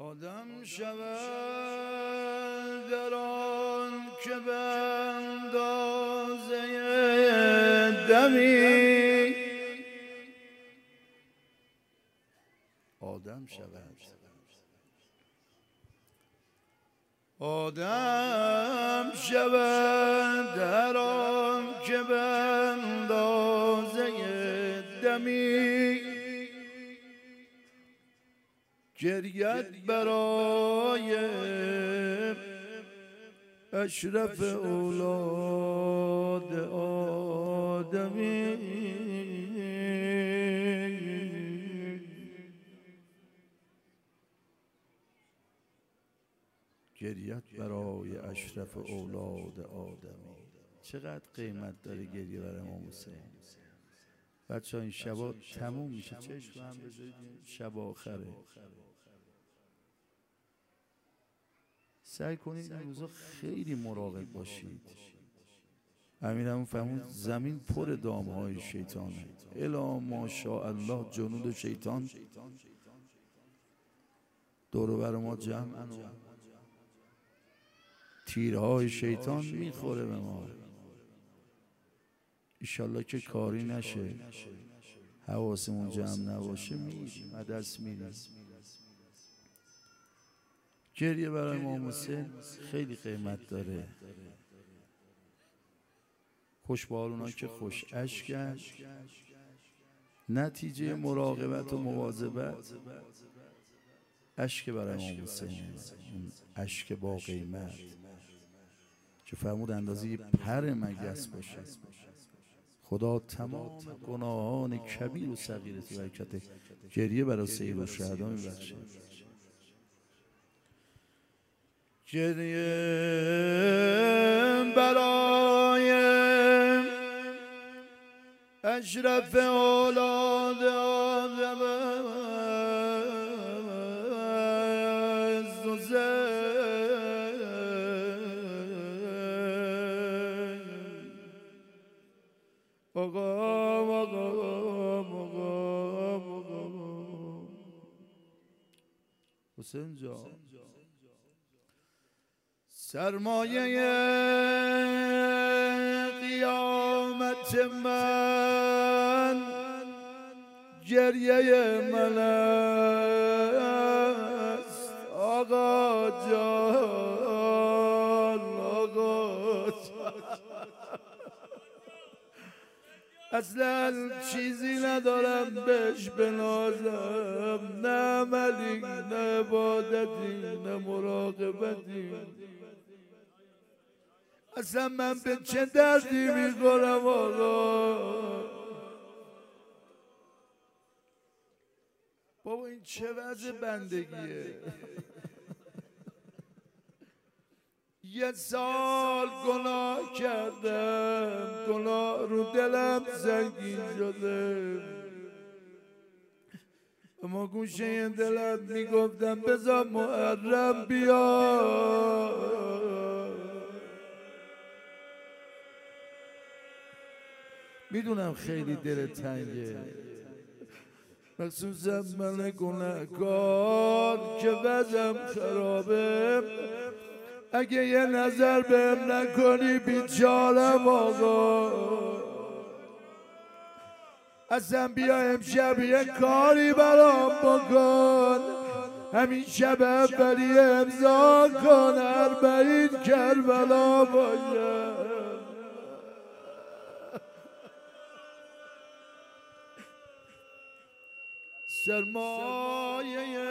آدم شود در آن که به اندازه دمی آدم شود، آدم شود در آن که به اندازه دمی گریت برای اشرف اولاد آدمی. گریت برای اشرف اولاد آدمی. چقدر قیمت داره گریه برای امام حسین. بچه ها این شبا تموم میشه، چشم هم بذارید شب آخره. سعی کنید این روزا خیلی مراقب باشید. امیرمون فهمون زمین پر دامهای شیطانه. الا ماشاءالله جنود شیطان دور و بر ما جمعن و تیرهای شیطان میخوره به ما. ایشالله که کاری نشه، حواسمون جمع نباشه، میریم عدس میریم. گریه برای امام حسین خیلی قیمت داره. خوش به حال اونایی که خوش اشکن، نتیجه مراقبت و مواظبت اشک برای امام حسین، اشک با قیمت که فرمود اندازه پر مگس باشه. خدا تمام گناهان کبیر و صغیر تو برکت گریه برای سید الشهدا میبخشه. گریه برای اشرف اولاد آدم حسین جان، سرمایه قیامت من گریه من است. آقا جان، آقا جان، اصلا چیزی ندارم بهش بنازم، نه ملیک، نه عبادتی، نه مراقبتی. اصلا من به چه دردی میخورم آقا؟ بابا این چه وضع بندگیه؟ یه سال گناه کردم، گناه رو دلم سنگین شده، اما گوشه دلم میگفتم بذار محرم بیا. میدونم خیلی دل تنگه، مخصوصا من گناهکار که وضعم خرابه. اگه یه نظر بهم نکنی بیچارم آقا. اصلا بیا امشب یه کاری برام بکن، همین شب اولی امضا کن 40 کربلا باشه. سرمایه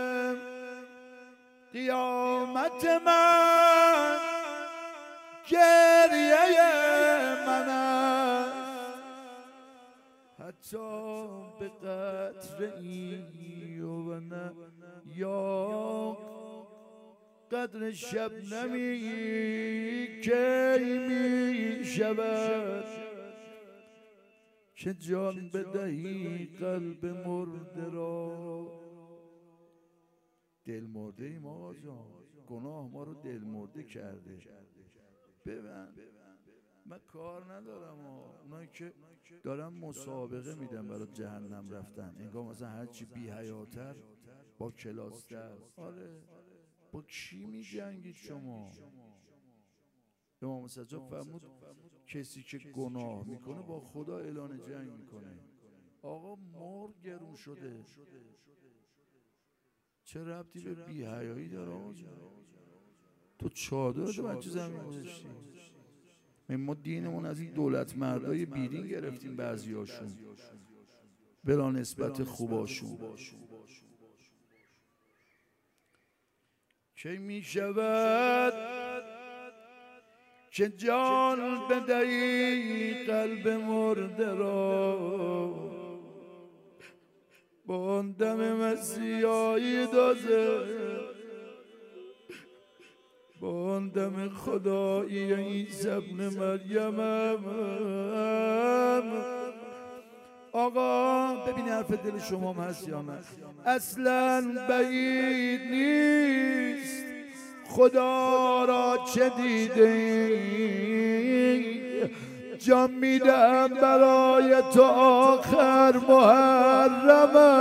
قیامت من گریه من است، حتی به قطره ای و نه یا قدر شبنمی که می شود که جان بدهی قلب مرده را. دل مرده ایم آقا جان، گناه ما رو دل مرده کرده. ببند، من کار ندارم. اونایی که دارن مسابقه میدن برای جهنم رفتن، انگار مثلا هرچی بی حیاتر با کلاس درس. آره با کی می جنگید شما؟ امام سجاد فرمود کسی که گناه میکنه با خدا اعلان جنگ میکنه. آقا مار گرون شده، چه ربطی به بی‌حیایی داره آقا جان؟ تو چادر تو بچه زمین گذاشتی. ما دینمون از این دولت مردای بیدین گرفتیم، بعضی هاشون بلا نسبت خوباشون. که می شود که جان بدهی قلب مرده را، با آن دم مسیحایی دازه، با آن دم خدایی عیسی ابن مریم. آقا ببین حرف دل شما هم هست یا نه؟ اصلا بعید نیست خدا را چه دیدی، جان میدم برای تو آخر محرمه.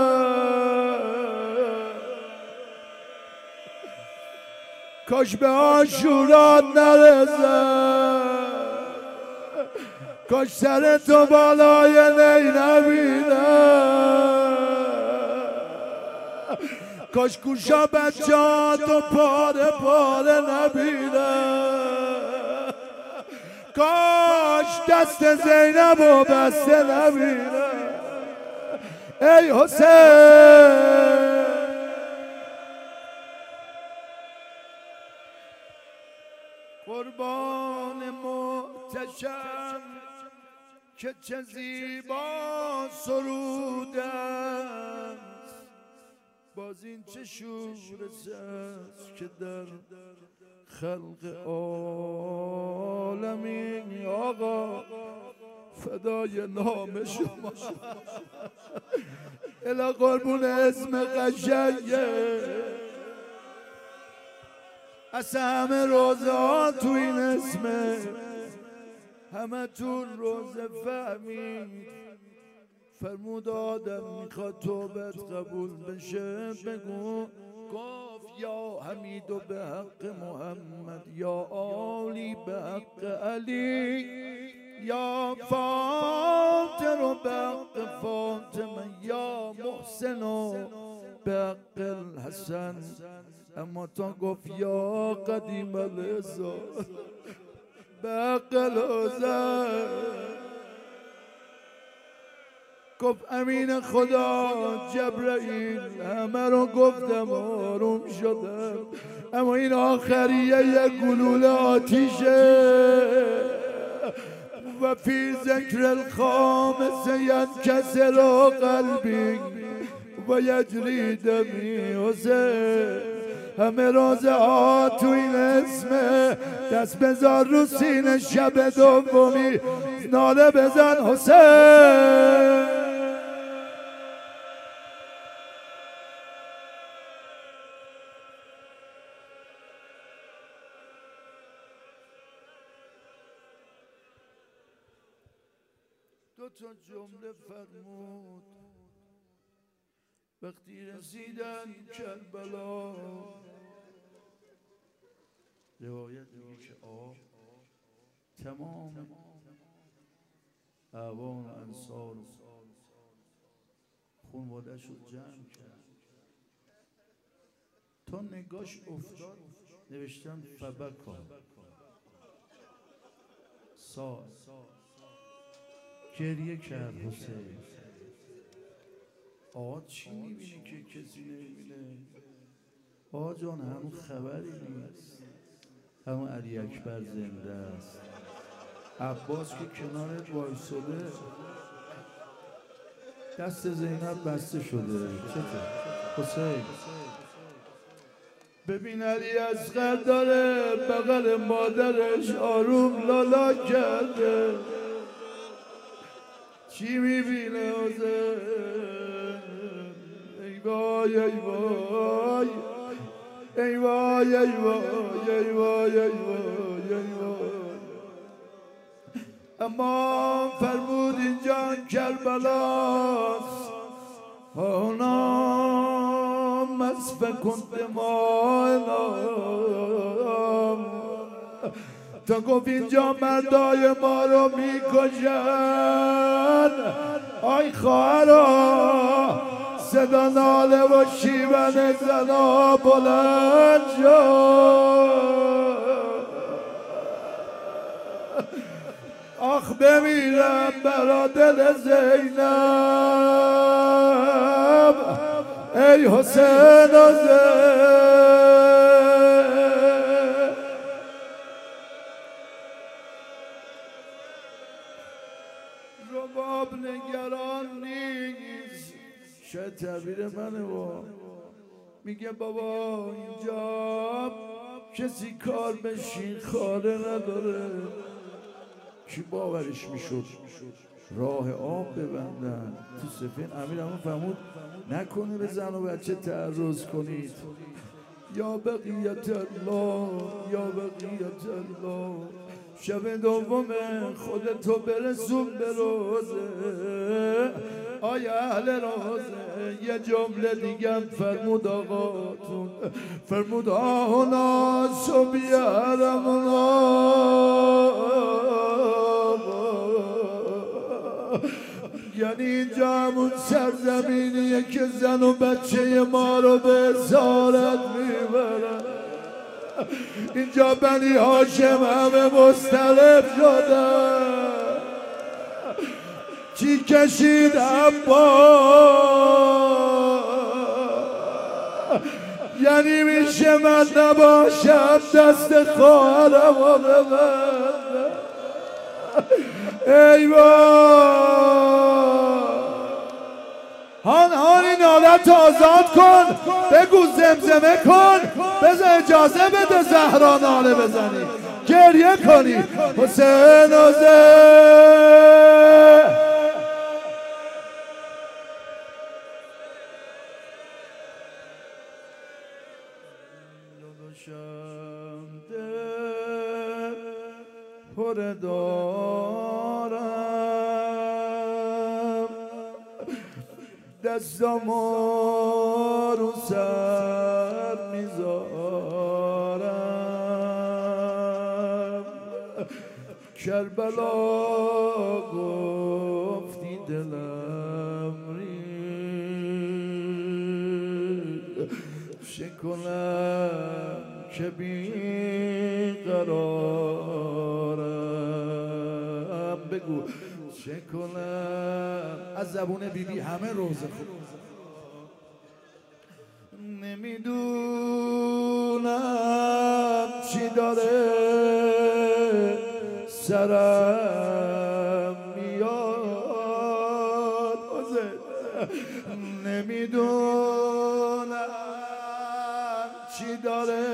کاش به عاشورات نرسم، کاش سر تو بالای نی نبینم، کاش گوشا بچه‌هاتو پاره پاره نبینم، کاش دست زینبو بسته نبینم. ای حسین قربان محتشم که چه زیبا سرودم، باز این چه شور است که در خلق عالمی. آقا فدای نام شما الا قربون اسم قشنگه. از همه روزه ها تو این اسمه، همه تو روزه فهمید. فرمود آدم میخواد توبت قبول بشه بگو گفت یا حمید و به حق محمد، یا آلی به حق علی، یا فاطر و به حق فاطمه، یا محسن و به حق الحسن. اما تا گفت یا قدیم الازار به حق الحسن، گفت امین خدا جبرائیل همه رو گفتم آروم شدم، اما این آخریه یک گلوله آتیشه. و فی ذکر الخامس ینکسر قلبی و یجری دمی. حسین همه روزه ها تو این اسمه، دست بذار رو سینه شب دومی ناله بزن حسین. دو تا جمله فرمود وقتی رسیدن کربلا. روایت میگه که تمام اعوان و انصار خانواده‌اش رو جمع کرد، تا نگاش افتاد نوشتن فبکا گریه کرد. حسین آقا چی میبینی که کسی نمیبینه؟ آقا جان همون خبری نیست، همون علی اکبر زنده است، عباس که کنارت وایساده دست زینب بسته شده. چطور حسین؟ ببین علی اصغر داره بغل مادرش آروم لالا کرده، چی میبینه حسین؟ ای وای ای وای ای وای ای وای ای وای ای وای ای وای. اما فرمود اینجا کربلاست، هانا مسفک دمائنا تا گفت اینجا مردای ما رو میکشن. آی خواهرا صدا ناله و شیون زنا بلند شد. آخ بمیرم برا دل زینب ای حسین و رباب نگران نیست. شاید تعبیر منه با میگه بابا اینجا کسی کار به شیرخواره نداره. کی باورش میشد راه آب ببندن تو سفین؟ امیر همون فرمود نکنه به زن و بچه تعرض کنید. یا بقیت الله یا بقیت الله. شب دوم خودتو برسون به روزه. آیا اهل روزه یه جمله دیگم فرمود آقاتون، فرمود آهنا سو بیارمونا. یعنی اینجا همون سرزمینیه که زن و بچه ما رو به اسارت میبرن. اینجا بنی هاشم همه مستلب شدن. چی کشید عبا؟ یعنی میشه من نباشم دست خواهرم و ببندم. ای هان این حالت آزاد کن، بگو زمزمه کن، بذار اجازه بده زهرا ناله بزنی، گریه کنی. حسین و پر دارم دستامو رو سر میذارم. کربلا گفتی دلم ریخت، چه کنم که بی قرارم. بگو چه کنم از زبون بیبی همه روزه خوب. نمیدونم چی داره سرم میاد. نمیدونم چی داره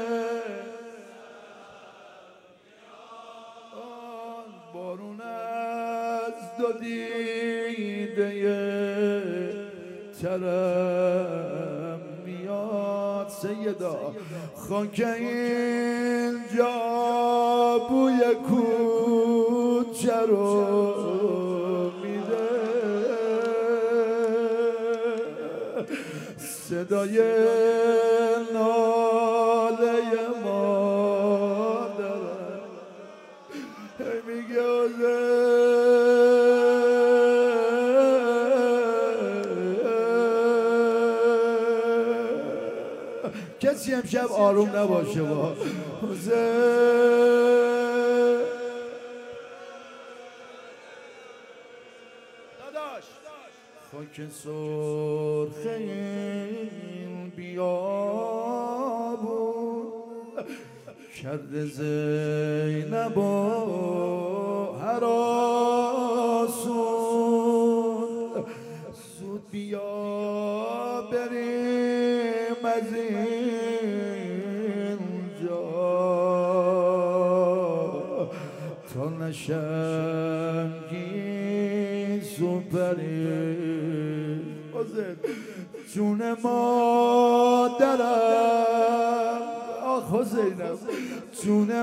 بارون از دو دیده ترم میاد. سیدا خاک اینجا بوی کوچه رو میده، صدای ناله مادرم میگه کسی امشب آروم نباشه با خاک سرخ این بیابون کرده زینب و هراسون. زود بیا بریم از اینجا تا نشنگی سپری. جون مادرم آخ حسینم، جون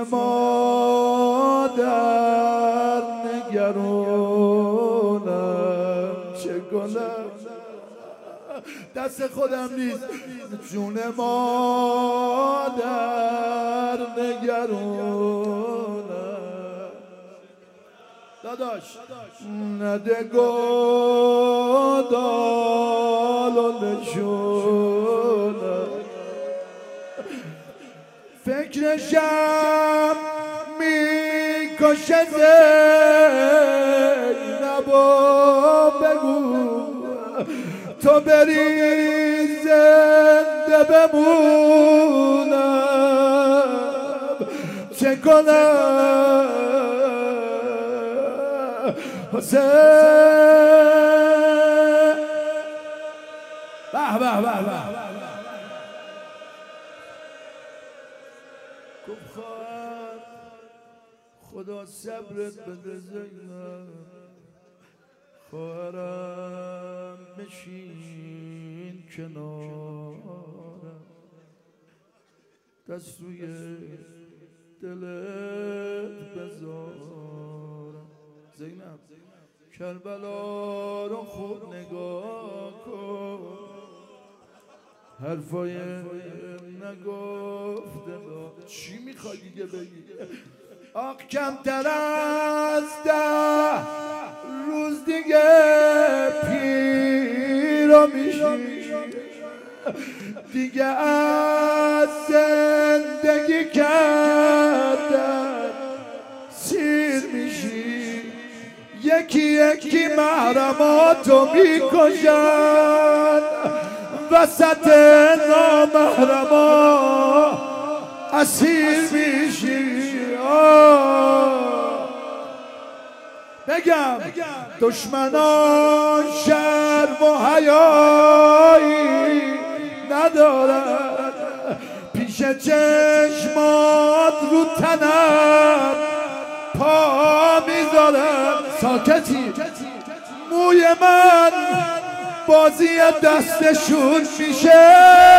مادر نگرانم چه کنم. دست خودم نیست. جون مادر نگرانم داداش نده گدال و نشونم فکرشم میکشه زینبو بگو تو بری زنده بمونم چه کنم حسین به به به به گفت خواهر خدا صبرت بده زینب خواهرم بشین کنارم دست روی دلت بذارم زینب کربلا رو خوب نگاه کن حرفای نگفته چی میخوای دیگه بگی آق کمتر از 10 روز دیگه پیرو میشی دیگه از زندگی کردن سیر میشی یکی یکی محرماتو میکشن وسط نامحرما اسیر میشی بگم دشمنان شرم و حیایی ندارن پیش چشمات رو تنم پا میذارن ساکتی موی من بازی دستشون میشه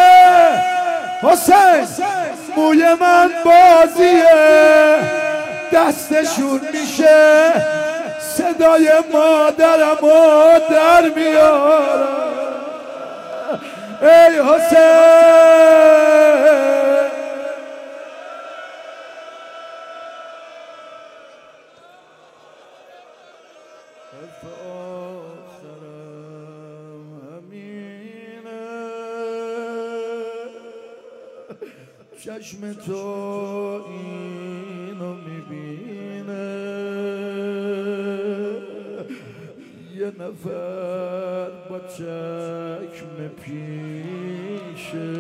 حسین موی من بازی دستشون میشه صدای مادرمو در میارم ای حسین حرف آخرم همینه چشم تو اینو میبینه یه نفر با چشم پیشه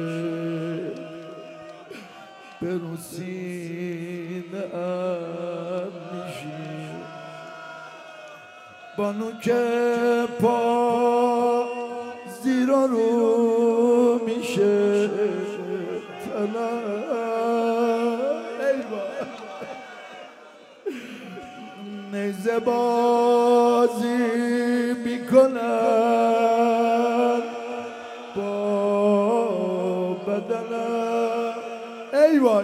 به رو سینه ام میشی بانو که پا زیر و رو میشه نیزه بازی میکنن با بدنم ای وای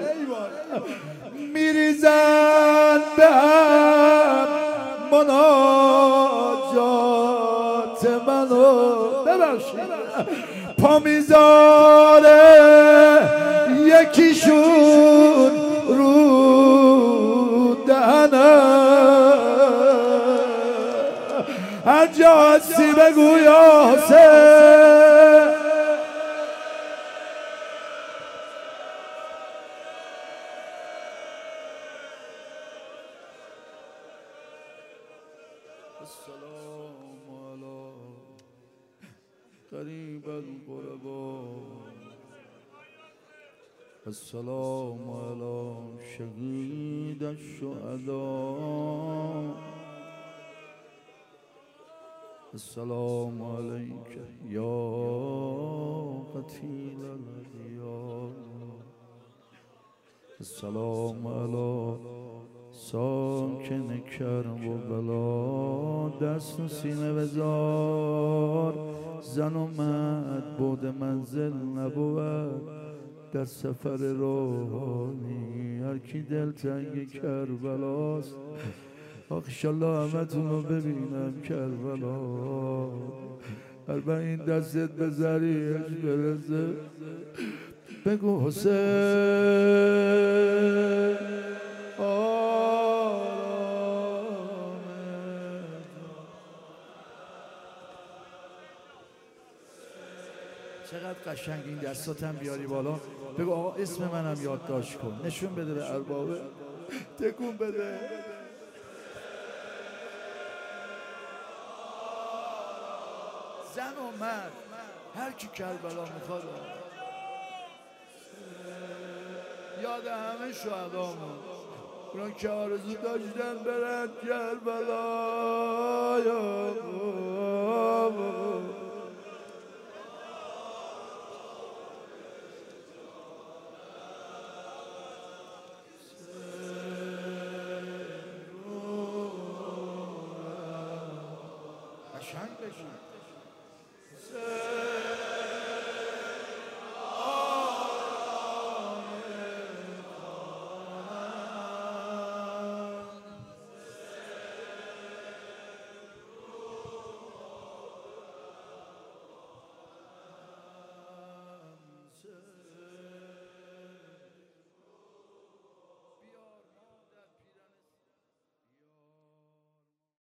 میریزن به هم مناجات منو ببخشید پا میذاره یکیشون رو دهنم هر جا هستی بگو یا حسین السلام علی قریب القربا السلام علی شهید الشهداء السلام علیک یا قتیل الادیان السلام علی ساکن کرب و بلا دست و سینه بزار زن و مرد بود منزل نبود در سفر روحانی هر کی دلتنگ کربلاست آخ انشالله همتون رو ببینم کربلا من این دستت به ذریعش برسه بگو حسین چقدر قشنگ این دستاتم بیاری بالا بگو آقا اسم منم یادداشت کن نشون بده به اربابه تکون بده زن و مرد هر کی کربلا میخواد یاد همه شهدامون اونا که آرزو داشتن برن کربلا قشنگ بشن